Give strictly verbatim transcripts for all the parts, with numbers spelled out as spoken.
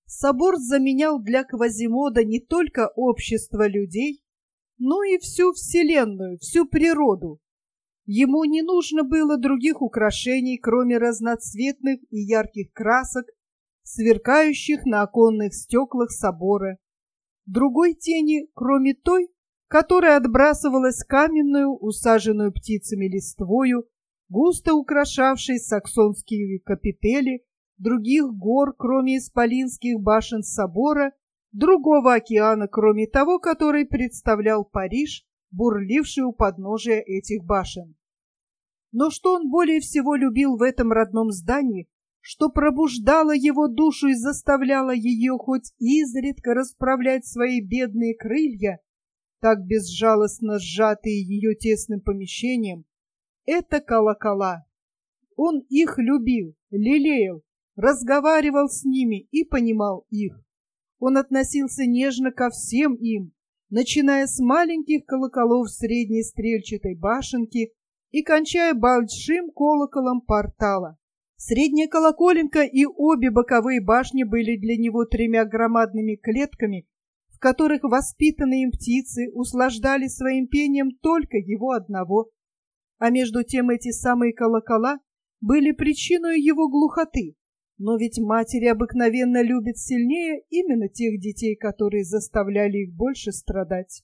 Собор заменял для Квазимода не только общество людей, но и всю вселенную, всю природу. Ему не нужно было других украшений, кроме разноцветных и ярких красок, сверкающих на оконных стеклах собора, другой тени, кроме той, которая отбрасывалась каменную, усаженную птицами листвою, густо украшавшей саксонские капители, других гор, кроме исполинских башен собора, другого океана, кроме того, который представлял Париж, бурливший у подножия этих башен. Но что он более всего любил в этом родном здании, что пробуждало его душу и заставляло ее хоть изредка расправлять свои бедные крылья, так безжалостно сжатые ее тесным помещением, это колокола. Он их любил, лелеял, разговаривал с ними и понимал их. Он относился нежно ко всем им, начиная с маленьких колоколов средней стрельчатой башенки и кончая большим колоколом портала. Средняя колоколенка и обе боковые башни были для него тремя громадными клетками, в которых воспитанные им птицы услаждали своим пением только его одного. А между тем эти самые колокола были причиной его глухоты. Но ведь матери обыкновенно любят сильнее именно тех детей, которые заставляли их больше страдать.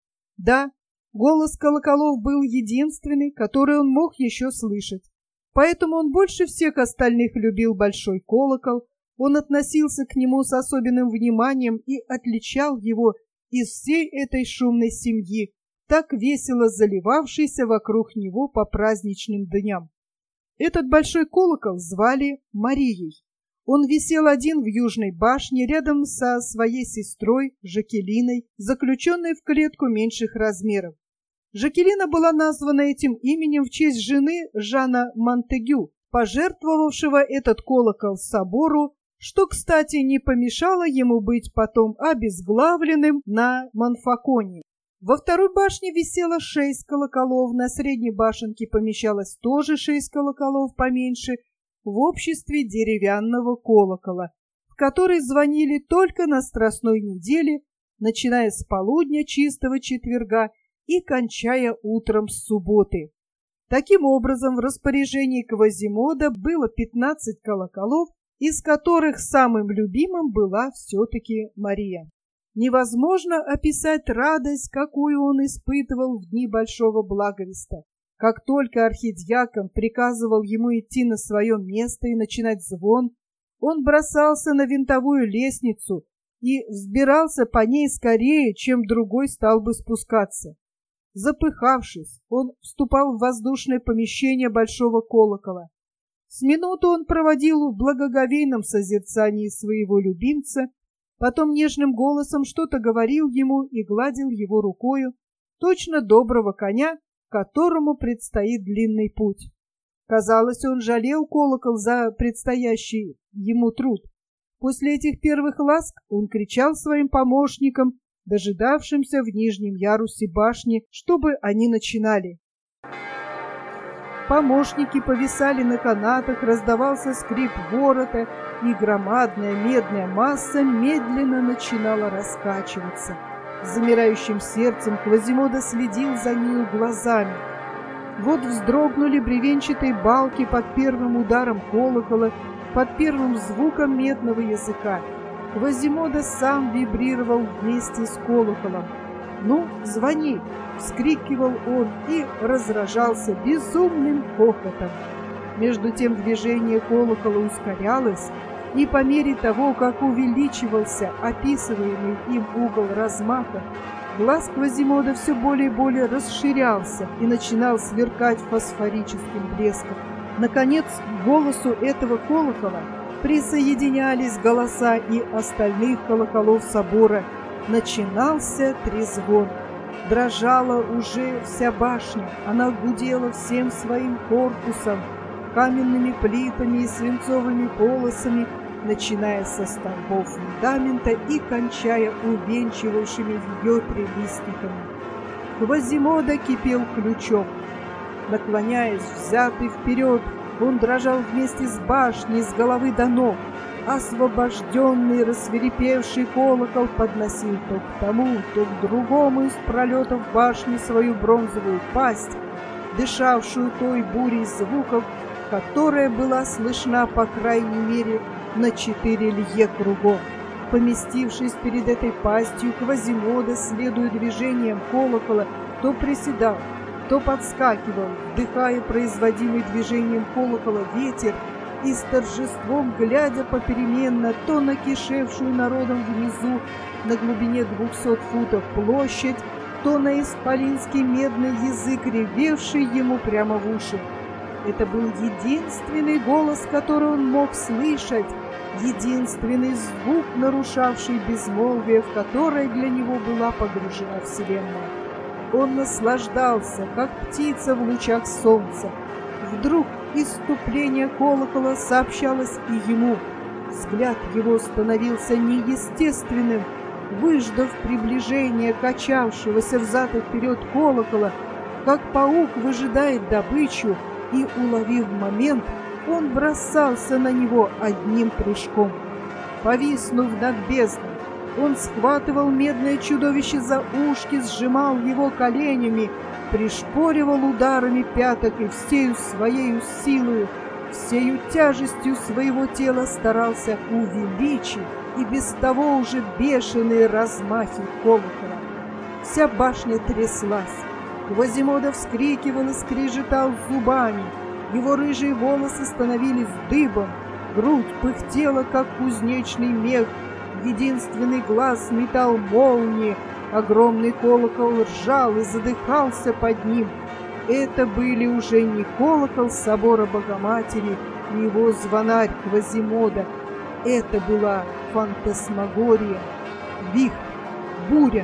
Да, голос колоколов был единственный, который он мог еще слышать. Поэтому он больше всех остальных любил большой колокол, он относился к нему с особенным вниманием и отличал его из всей этой шумной семьи, так весело заливавшейся вокруг него по праздничным дням. Этот большой колокол звали Марией. Он висел один в южной башне рядом со своей сестрой Жакелиной, заключенной в клетку меньших размеров. Жакелина была названа этим именем в честь жены Жана Монтегю, пожертвовавшего этот колокол собору, что, кстати, не помешало ему быть потом обезглавленным на Монфаконе. Во второй башне висело шесть колоколов, на средней башенке помещалось тоже шесть колоколов поменьше, в обществе деревянного колокола, в который звонили только на Страстной неделе, начиная с полудня чистого четверга и кончая утром с субботы. Таким образом, в распоряжении Квазимода было пятнадцать колоколов, из которых самым любимым была все-таки Мария. Невозможно описать радость, какую он испытывал в дни Большого Благовеста. Как только архидиакон приказывал ему идти на свое место и начинать звон, он бросался на винтовую лестницу и взбирался по ней скорее, чем другой стал бы спускаться. Запыхавшись, он вступал в воздушное помещение большого колокола. С минуту он проводил в благоговейном созерцании своего любимца, потом нежным голосом что-то говорил ему и гладил его рукою, точно доброго коня, которому предстоит длинный путь. Казалось, он жалел колокол за предстоящий ему труд. После этих первых ласк он кричал своим помощникам, дожидавшимся в нижнем ярусе башни, чтобы они начинали. Помощники повисали на канатах, раздавался скрип ворота, и громадная медная масса медленно начинала раскачиваться. С замирающим сердцем Квазимода следил за нею глазами. Вот вздрогнули бревенчатые балки под первым ударом колокола, под первым звуком медного языка. Квазимода сам вибрировал вместе с колоколом. «Ну, звони!» — вскрикивал он и разражался безумным хохотом. Между тем движение колокола ускорялось, и по мере того, как увеличивался описываемый им угол размаха, глаз Квазимода все более и более расширялся и начинал сверкать фосфорическим блеском. Наконец, к голосу этого колокола присоединялись голоса и остальных колоколов собора. Начинался трезвон. Дрожала уже вся башня, она гудела всем своим корпусом, каменными плитами и свинцовыми полосами, начиная со столбов фундамента и кончая увенчивавшими ее трилистниками. Квазимода кипел ключом. Наклоняясь, взятый вперед, он дрожал вместе с башней с головы до ног. освобожденный, рассвирепевший колокол подносил то к тому, то к другому из пролетов башни свою бронзовую пасть, дышавшую той бурей звуков, которая была слышна, по крайней мере, на четыре лье кругом. Поместившись перед этой пастью, Квазимода, следуя движениям колокола, то приседал, то подскакивал, вдыхая производимый движением колокола ветер, и с торжеством, глядя попеременно то на кишевшую народом внизу на глубине двухсот футов площадь, то на исполинский медный язык, ревевший ему прямо в уши. Это был единственный голос, который он мог слышать, единственный звук, нарушавший безмолвие, в которое для него была погружена Вселенная. Он наслаждался, как птица в лучах солнца. Вдруг исступление колокола сообщалось и ему. Взгляд его становился неестественным. Выждав приближение качавшегося взад и вперед колокола, как паук выжидает добычу, и, уловив момент, он бросался на него одним прыжком. Повиснув над бездной, он схватывал медное чудовище за ушки, сжимал его коленями, пришпоривал ударами пяток и всею своею силою, всею тяжестью своего тела старался увеличить и без того уже бешеные размахи колокола. Вся башня тряслась. Квазимода вскрикивал и скрежетал зубами. Его рыжие волосы становились дыбом, грудь пыхтела, как кузнечный мех, единственный глаз метал молнии, огромный колокол ржал и задыхался под ним. Это были уже не колокол собора Богоматери и его звонарь Квазимода. Это была фантасмагория, вихрь, буря.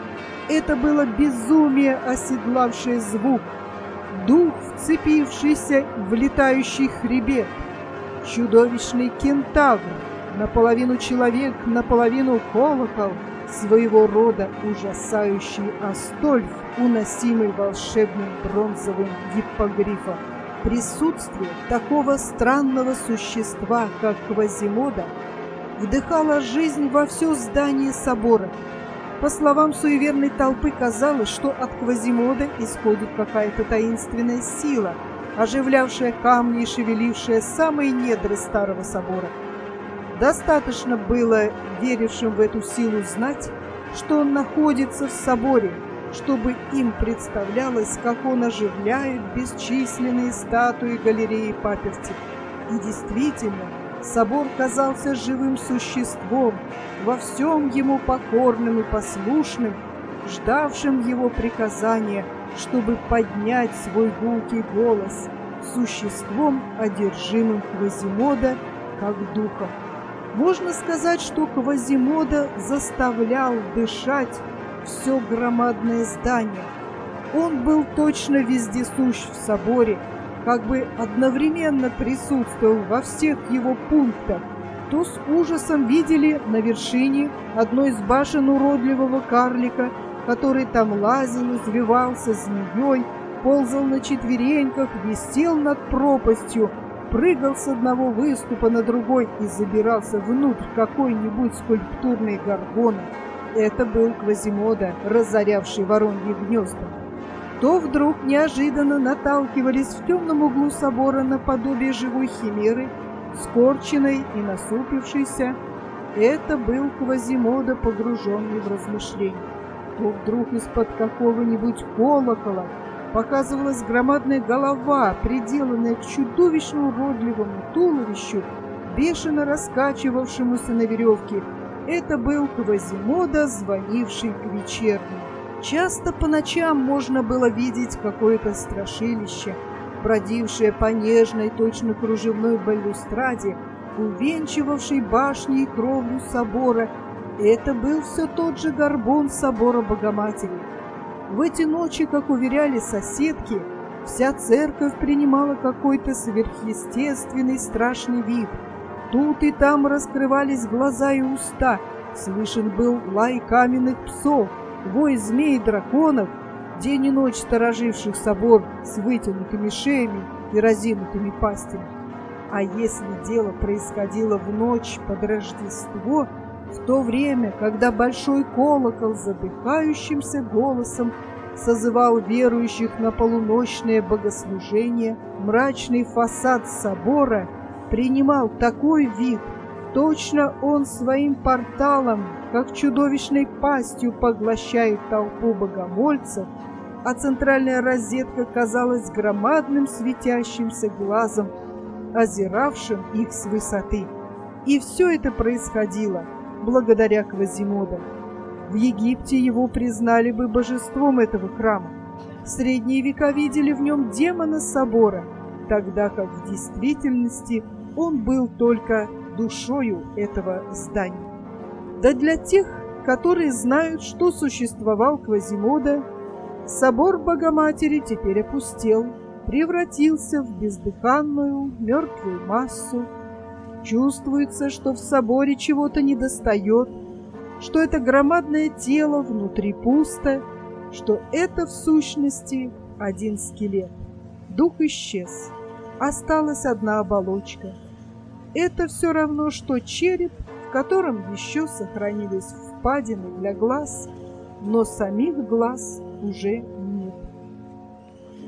Это было безумие, оседлавшее звук, дух, вцепившийся в летающий хребет, чудовищный кентавр, наполовину человек, наполовину колокол, своего рода ужасающий Астольф, уносимый волшебным бронзовым гиппогрифом. Присутствие такого странного существа, как Квазимода, вдыхало жизнь во все здание собора. По словам суеверной толпы, казалось, что от Квазимода исходит какая-то таинственная сила, оживлявшая камни и шевелившая самые недры старого собора. Достаточно было верившим в эту силу знать, что он находится в соборе, чтобы им представлялось, как он оживляет бесчисленные статуи галереи паперти. И действительно, собор казался живым существом, во всем ему покорным и послушным, ждавшим его приказания, чтобы поднять свой гулкий голос, существом, одержимым Квазимода, как духом. Можно сказать, что Квазимода заставлял дышать все громадное здание. Он был точно вездесущ в соборе, как бы одновременно присутствовал во всех его пунктах. То с ужасом видели на вершине одной из башен уродливого карлика, который там лазил, извивался змеей, ползал на четвереньках, висел над пропастью, прыгал с одного выступа на другой и забирался внутрь какой-нибудь скульптурной горгоны. Это был Квазимода, разорявший вороньи гнезда. То вдруг неожиданно наталкивались в темном углу собора наподобие живой химеры, скорченной и насупившейся. Это был Квазимода, погруженный в размышления. То вдруг из-под какого-нибудь колокола показывалась громадная голова, приделанная к чудовищно уродливому туловищу, бешено раскачивавшемуся на веревке. Это был Квазимода, звонивший к вечернему. Часто по ночам можно было видеть какое-то страшилище, бродившее по нежной, точно кружевной балюстраде, увенчивавшей башни и кровлю собора. Это был все тот же горбун собора Богоматери. В эти ночи, как уверяли соседки, вся церковь принимала какой-то сверхъестественный страшный вид. Тут и там раскрывались глаза и уста, слышен был лай каменных псов, вой змей и драконов, день и ночь стороживших собор с вытянутыми шеями и разинутыми пастями. А если дело происходило в ночь под Рождество, в то время, когда большой колокол задыхающимся голосом созывал верующих на полуночное богослужение, мрачный фасад собора принимал такой вид, точно он своим порталом, как чудовищной пастью, поглощает толпу богомольцев, а центральная розетка казалась громадным светящимся глазом, озиравшим их с высоты. И все это происходило благодаря Квазимоду. В Египте его признали бы божеством этого храма. В средние века видели в нем демона собора, тогда как в действительности он был только душою этого здания. Да для тех, которые знают, что существовал Квазимода, собор Богоматери теперь опустел, превратился в бездыханную мертвую массу. Чувствуется, что в соборе чего-то недостает, что это громадное тело внутри пусто, что это в сущности один скелет. Дух исчез, осталась одна оболочка. Это все равно, что череп, в котором еще сохранились впадины для глаз, но самих глаз уже